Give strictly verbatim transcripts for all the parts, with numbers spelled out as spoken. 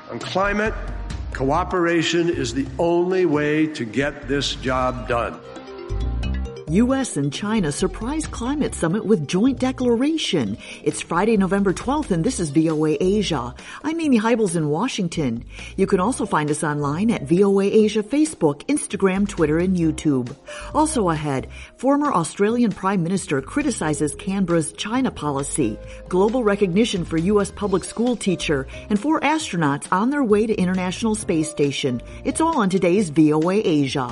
On climate, cooperation is the only way to get this job done. U S and China surprise climate summit with joint declaration. It's Friday, November twelfth, and this is V O A Asia. I'm Amy Heibels in Washington. You can also find us online at V O A Asia Facebook, Instagram, Twitter, and YouTube. Also ahead, former Australian Prime Minister criticizes Canberra's China policy, global recognition for U S public school teacher, and four astronauts on their way to International Space Station. It's all on today's V O A Asia.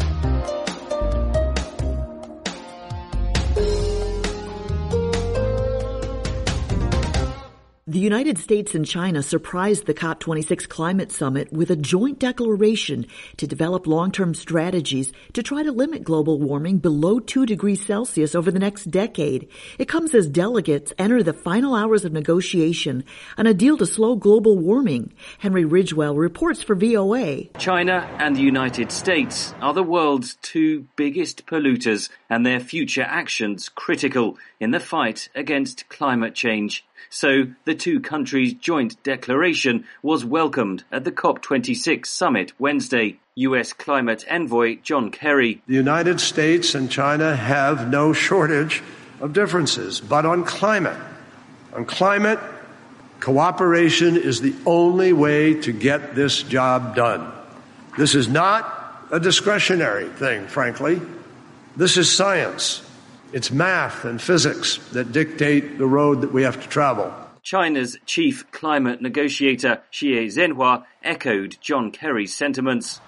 The United States and China surprised the COP twenty-six climate summit with a joint declaration to develop long-term strategies to try to limit global warming below two degrees Celsius over the next decade. It comes as delegates enter the final hours of negotiation on a deal to slow global warming. Henry Ridgwell reports for V O A. China and the United States are the world's two biggest polluters, and their future actions critical in the fight against climate change. So the two countries' joint declaration was welcomed at the COP twenty-six summit Wednesday. U S climate envoy John Kerry. The United States and China have no shortage of differences, but on climate, on climate, cooperation is the only way to get this job done. This is not a discretionary thing, frankly. This is science. It's math and physics that dictate the road that we have to travel. China's chief climate negotiator, Xie Zhenhua, echoed John Kerry's sentiments.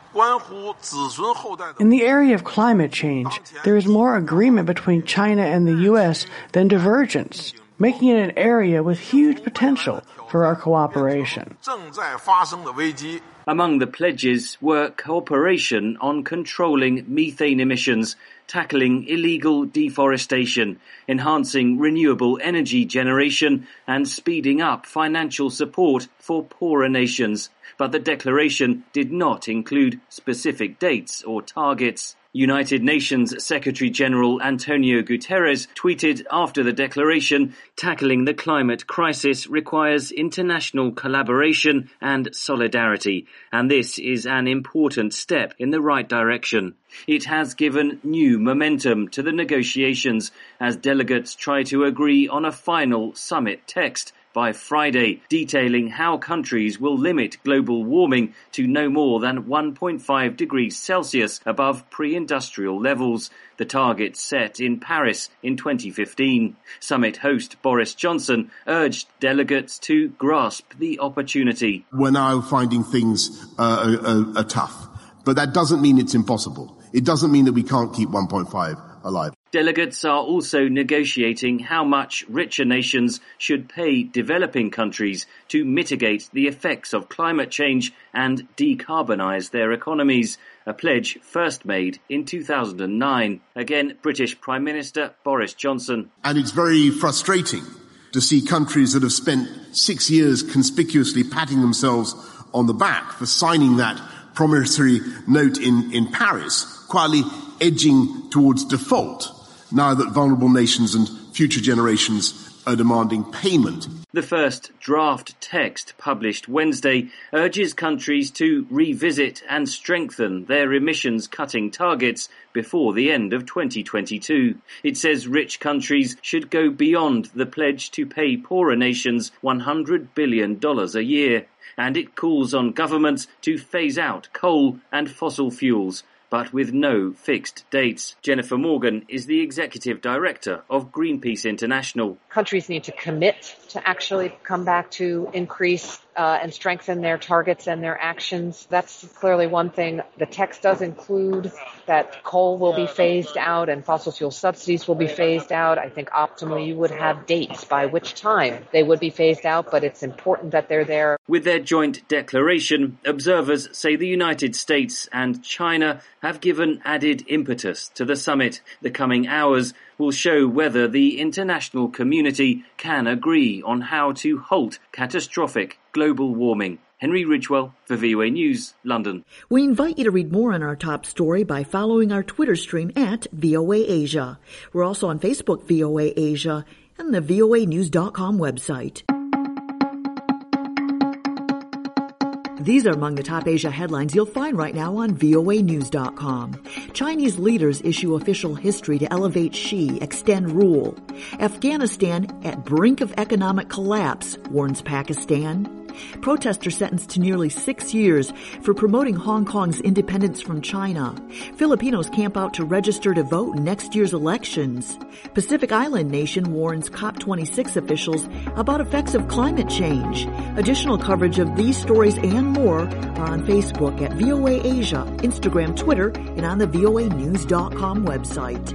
In the area of climate change, there is more agreement between China and the U S than divergence, making it an area with huge potential for our cooperation. Among the pledges were cooperation on controlling methane emissions, tackling illegal deforestation, enhancing renewable energy generation, and speeding up financial support for poorer nations. But the declaration did not include specific dates or targets. United Nations Secretary-General Antonio Guterres tweeted after the declaration, tackling the climate crisis requires international collaboration and solidarity, and this is an important step in the right direction. It has given new momentum to the negotiations as delegates try to agree on a final summit text by Friday, detailing how countries will limit global warming to no more than one point five degrees Celsius above pre-industrial levels, the target set in Paris in twenty fifteen. Summit host Boris Johnson urged delegates to grasp the opportunity. We're now finding things uh, are, are tough, but that doesn't mean it's impossible. It doesn't mean that we can't keep one point five alive. Delegates are also negotiating how much richer nations should pay developing countries to mitigate the effects of climate change and decarbonise their economies, a pledge first made in two thousand nine. Again, British Prime Minister Boris Johnson. And it's very frustrating to see countries that have spent six years conspicuously patting themselves on the back for signing that promissory note in, in Paris, quietly edging towards default, now that vulnerable nations and future generations are demanding payment. The first draft text published Wednesday urges countries to revisit and strengthen their emissions-cutting targets before the end of twenty twenty-two. It says rich countries should go beyond the pledge to pay poorer nations one hundred billion dollars a year, and it calls on governments to phase out coal and fossil fuels, but with no fixed dates. Jennifer Morgan is the executive director of Greenpeace International. Countries need to commit to actually come back to increase uh, and strengthen their targets and their actions. That's clearly one thing. The text does include that coal will be phased out and fossil fuel subsidies will be phased out. I think optimally you would have dates by which time they would be phased out, but it's important that they're there. With their joint declaration, observers say the United States and China have given added impetus to the summit. The coming hours will show whether the international community can agree on how to halt catastrophic global warming. Henry Ridgwell for V O A News, London. We invite you to read more on our top story by following our Twitter stream at V O A Asia. We're also on Facebook, V O A Asia, and the V O A news dot com website. These are among the top Asia headlines you'll find right now on V O A news dot com. Chinese leaders issue official history to elevate Xi, extend rule. Afghanistan at brink of economic collapse, warns Pakistan. Protesters sentenced to nearly six years for promoting Hong Kong's independence from China. Filipinos camp out to register to vote in next year's elections. Pacific Island nation warns COP twenty-six officials about effects of climate change. Additional coverage of these stories and more are on Facebook at V O A Asia, Instagram, Twitter, and on the V O A news dot com website.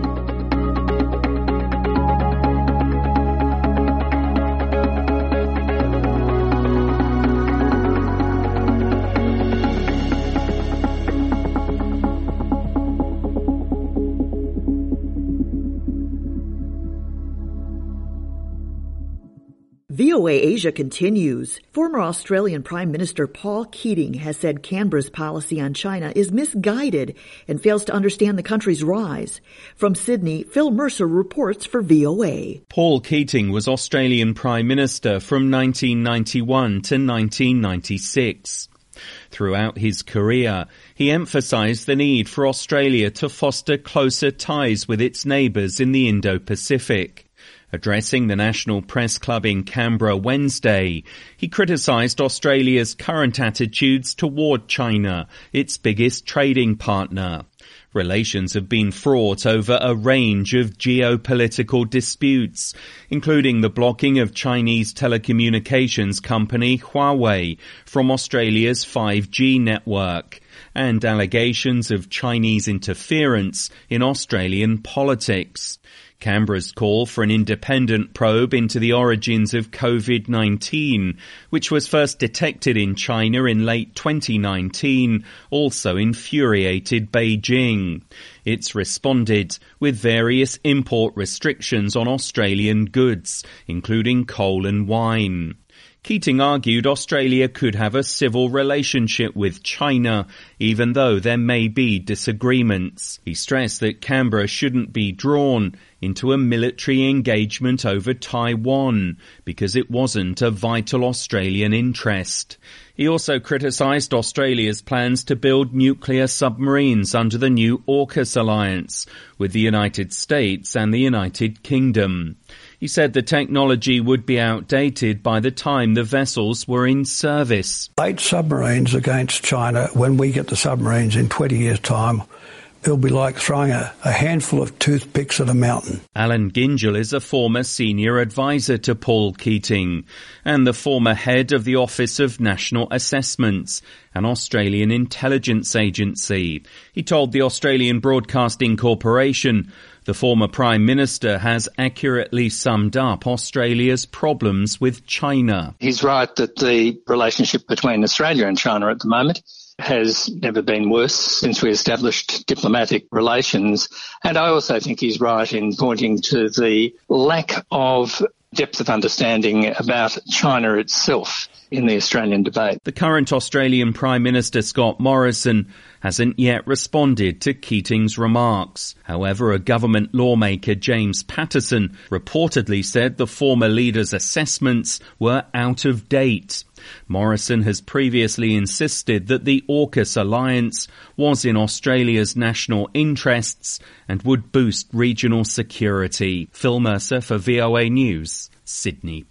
V O A Asia continues. Former Australian Prime Minister Paul Keating has said Canberra's policy on China is misguided and fails to understand the country's rise. From Sydney, Phil Mercer reports for V O A. Paul Keating was Australian Prime Minister from nineteen ninety-one to nineteen ninety-six. Throughout his career, he emphasised the need for Australia to foster closer ties with its neighbours in the Indo-Pacific. Addressing the National Press Club in Canberra Wednesday, he criticised Australia's current attitudes toward China, its biggest trading partner. Relations have been fraught over a range of geopolitical disputes, including the blocking of Chinese telecommunications company Huawei from Australia's five G network, and allegations of Chinese interference in Australian politics. Canberra's call for an independent probe into the origins of COVID nineteen, which was first detected in China in late twenty nineteen, also infuriated Beijing. It's responded with various import restrictions on Australian goods, including coal and wine. Keating argued Australia could have a civil relationship with China, even though there may be disagreements. He stressed that Canberra shouldn't be drawn into a military engagement over Taiwan, because it wasn't a vital Australian interest. He also criticised Australia's plans to build nuclear submarines under the new AUKUS alliance with the United States and the United Kingdom. He said the technology would be outdated by the time the vessels were in service. Eight submarines against China, when we get the submarines in twenty years' time, it'll be like throwing a, a handful of toothpicks at a mountain. Alan Gingell is a former senior advisor to Paul Keating and the former head of the Office of National Assessments, an Australian intelligence agency. He told the Australian Broadcasting Corporation the former Prime Minister has accurately summed up Australia's problems with China. He's right that the relationship between Australia and China at the moment has never been worse since we established diplomatic relations. And I also think he's right in pointing to the lack of depth of understanding about China itself in the Australian debate. The current Australian Prime Minister, Scott Morrison, hasn't yet responded to Keating's remarks. However, a government lawmaker, James Patterson, reportedly said the former leader's assessments were out of date. Morrison has previously insisted that the AUKUS alliance was in Australia's national interests and would boost regional security. Phil Mercer for V O A News, Sydney.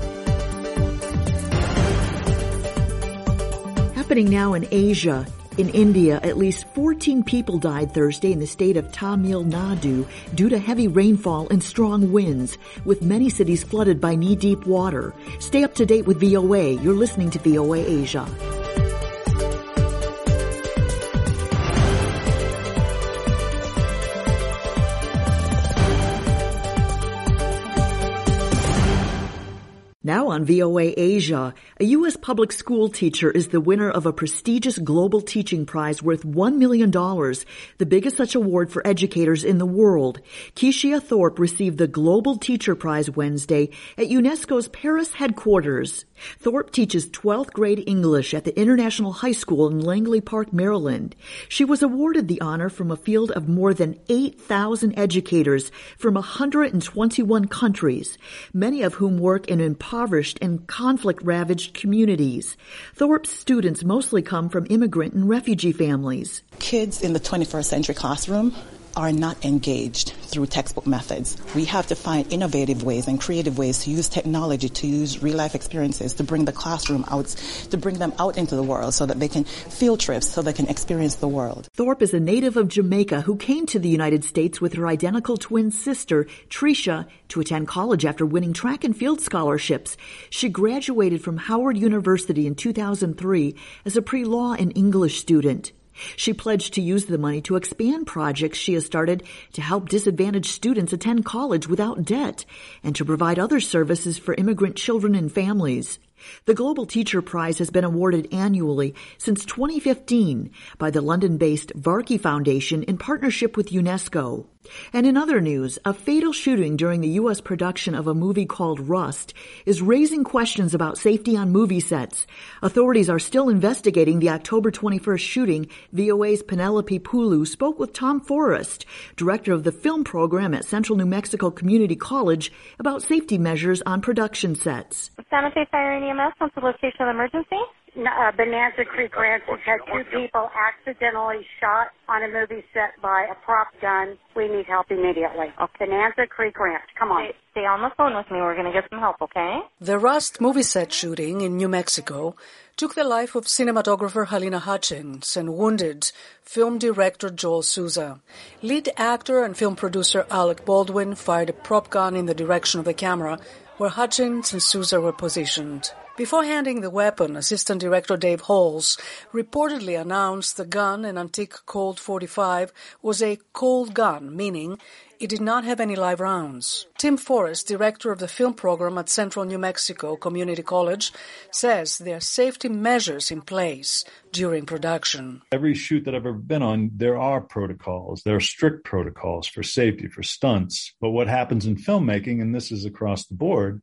Happening now in Asia. In India, at least fourteen people died Thursday in the state of Tamil Nadu due to heavy rainfall and strong winds, with many cities flooded by knee-deep water. Stay up to date with V O A. You're listening to V O A Asia. Now on V O A Asia, a U S public school teacher is the winner of a prestigious global teaching prize worth one million dollars, the biggest such award for educators in the world. Keisha Thorpe received the Global Teacher Prize Wednesday at UNESCO's Paris headquarters. Thorpe teaches twelfth grade English at the International High School in Langley Park, Maryland. She was awarded the honor from a field of more than eight thousand educators from one hundred twenty-one countries, many of whom work in impoverished impoverished and conflict-ravaged communities. Thorpe's students mostly come from immigrant and refugee families. Kids in the twenty-first century classroom are not engaged through textbook methods. We have to find innovative ways and creative ways to use technology, to use real-life experiences, to bring the classroom out, to bring them out into the world so that they can field trips, so they can experience the world. Thorpe is a native of Jamaica who came to the United States with her identical twin sister, Tricia, to attend college after winning track and field scholarships. She graduated from Howard University in two thousand three as a pre-law and English student. She pledged to use the money to expand projects she has started to help disadvantaged students attend college without debt and to provide other services for immigrant children and families. The Global Teacher Prize has been awarded annually since twenty fifteen by the London-based Varkey Foundation in partnership with UNESCO. And in other news, a fatal shooting during the U S production of a movie called Rust is raising questions about safety on movie sets. Authorities are still investigating the October twenty-first shooting. V O A's Penelope Pulu spoke with Tom Forrest, director of the film program at Central New Mexico Community College, about safety measures on production sets. Santa Fe Fire and E M S, what's the location of the emergency? Uh, Bonanza Creek Ranch has had two people accidentally shot on a movie set by a prop gun. We need help immediately. Okay. Bonanza Creek Ranch, come on. Stay, stay on the phone with me. We're going to get some help, okay? The Rust movie set shooting in New Mexico took the life of cinematographer Halyna Hutchins and wounded film director Joel Souza. Lead actor and film producer Alec Baldwin fired a prop gun in the direction of the camera where Hutchins and Souza were positioned. Before handing the weapon, Assistant Director Dave Halls reportedly announced the gun, an antique Colt forty-five, was a cold gun, meaning it did not have any live rounds. Tim Forrest, director of the film program at Central New Mexico Community College, says there are safety measures in place during production. Every shoot that I've ever been on, there are protocols. There are strict protocols for safety, for stunts. But what happens in filmmaking, and this is across the board,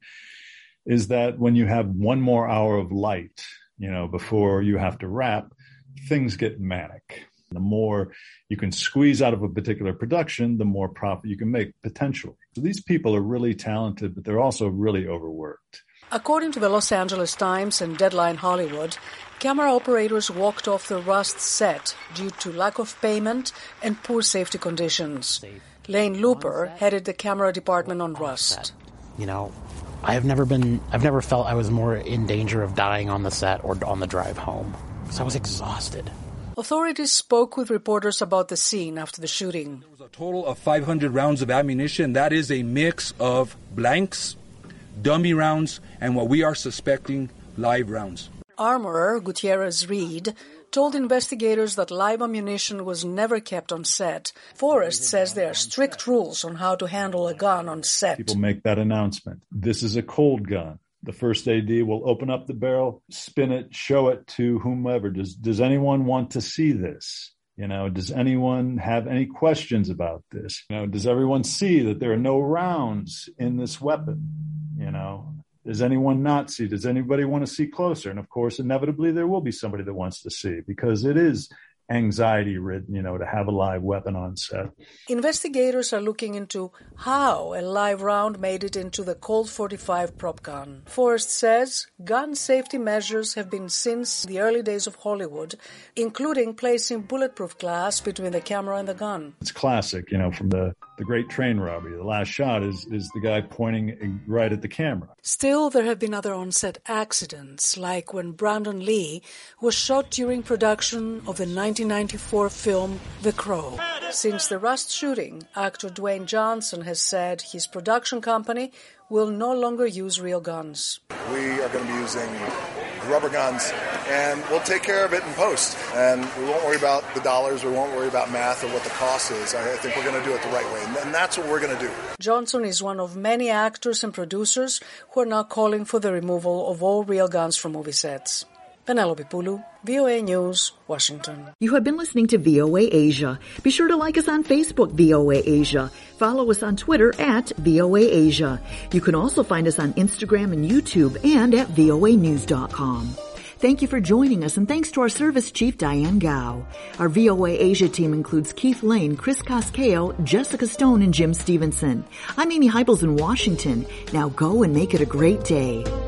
is that when you have one more hour of light, you know, before you have to wrap, things get manic. The more you can squeeze out of a particular production, the more profit you can make potentially. So these people are really talented, but they're also really overworked. According to the Los Angeles Times and Deadline Hollywood, camera operators walked off the Rust set due to lack of payment and poor safety conditions. Lane Looper headed the camera department on Rust. You know, I have never been, I've never felt I was more in danger of dying on the set or on the drive home, because I was exhausted. Authorities spoke with reporters about the scene after the shooting. There was a total of five hundred rounds of ammunition. That is a mix of blanks, dummy rounds, and what we are suspecting, live rounds. Armorer Gutierrez Reed told investigators that live ammunition was never kept on set. Forrest says there are strict rules on how to handle a gun on set. People make that announcement. This is a cold gun. The first A D will open up the barrel, spin it, show it to whomever. Does does anyone want to see this? You know, does anyone have any questions about this? You know, does everyone see that there are no rounds in this weapon? You know, does anyone not see? Does anybody want to see closer? And of course, inevitably, there will be somebody that wants to see, because it is anxiety ridden, you know, to have a live weapon on set. Investigators are looking into how a live round made it into the Colt forty-five prop gun. Forrest says gun safety measures have been since the early days of Hollywood, including placing bulletproof glass between the camera and the gun. It's classic, you know, from the, the Great Train Robbery. The last shot is, is the guy pointing right at the camera. Still, there have been other on-set accidents, like when Brandon Lee was shot during production of the nineteen ninety-four film The Crow. Since the Rust shooting, actor Dwayne Johnson has said his production company will no longer use real guns. We are going to be using rubber guns, and we'll take care of it in post. And we won't worry about the dollars, we won't worry about math or what the cost is. I think we're going to do it the right way, and that's what we're going to do. Johnson is one of many actors and producers who are now calling for the removal of all real guns from movie sets. Penelope Pulu, V O A News, Washington. You have been listening to V O A Asia. Be sure to like us on Facebook, V O A Asia. Follow us on Twitter at V O A Asia. You can also find us on Instagram and YouTube and at V O A news dot com. Thank you for joining us, and thanks to our service chief, Diane Gao. Our V O A Asia team includes Keith Lane, Chris Cascao, Jessica Stone, and Jim Stevenson. I'm Amy Heibels in Washington. Now go and make it a great day.